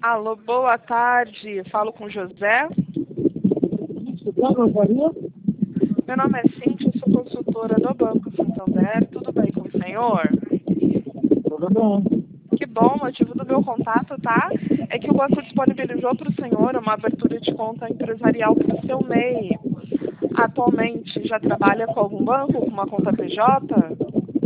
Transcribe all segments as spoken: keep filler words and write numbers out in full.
Alô, boa tarde. Falo com José. Meu nome é Cíntia, eu sou consultora do Banco Santander. Tudo bem com o senhor? Tudo bem. Que bom, o motivo do meu contato, tá? É que o banco disponibilizou para o senhor uma abertura de conta empresarial para o seu M E I. Atualmente, já trabalha com algum banco, com uma conta P J?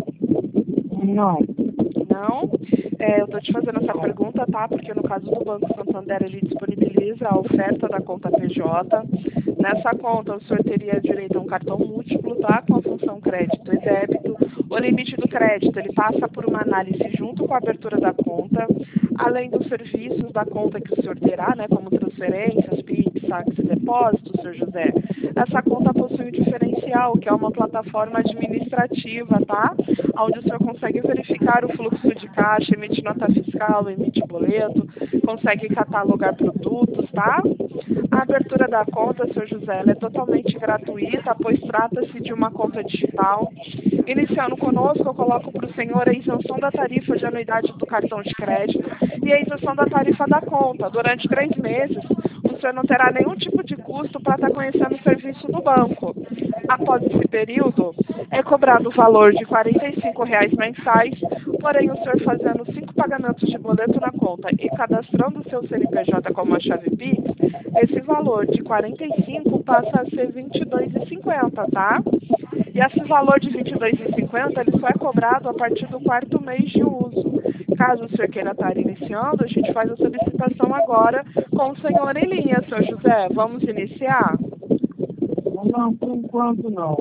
Não. Não? É, eu estou te fazendo essa pergunta, tá? Porque no caso do Banco Santander, ele disponibiliza a oferta da conta P J. Nessa conta, o senhor teria direito a um cartão múltiplo, tá? Com a função crédito e débito. O limite do crédito, ele passa por uma análise junto com a abertura da conta, além dos serviços da conta que o senhor terá, né? Como transferências, Pix, saques e depósitos, senhor José. Essa conta possui um diferencial, que é uma plataforma administrativa, tá? Onde o senhor consegue verificar o fluxo de caixa, emite nota fiscal, emite boleto, consegue catalogar produtos, tá? A abertura da conta, senhor José, ela é totalmente gratuita, pois trata-se de uma conta digital. Iniciando conosco, eu coloco para o senhor a isenção da tarifa de anuidade do cartão de crédito e a isenção da tarifa da conta. Durante três meses, o senhor não terá nenhum tipo de custo para estar conhecendo o serviço do banco. Após esse período, é cobrado o valor de quarenta e cinco reais mensais, porém o senhor fazendo cinco pagamentos de boleto na conta e cadastrando o seu C N P J como a chave Pix, esse valor de quarenta e cinco passa a ser vinte e dois reais e cinquenta centavos, tá? E esse valor de vinte e dois reais e cinquenta centavos, ele só é cobrado a partir do quarto mês de uso. Caso o senhor queira estar iniciando, a gente faz a solicitação agora com o senhor em linha, senhor José. Vamos iniciar? Não, por enquanto não.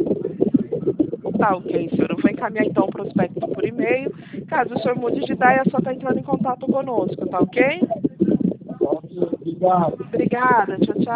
Tá ok, senhor. Eu vou encaminhar então o prospecto por e-mail. Caso o senhor mude de ideia, é só estar entrando em contato conosco, tá ok? Obrigado. Obrigada, tchau, tchau.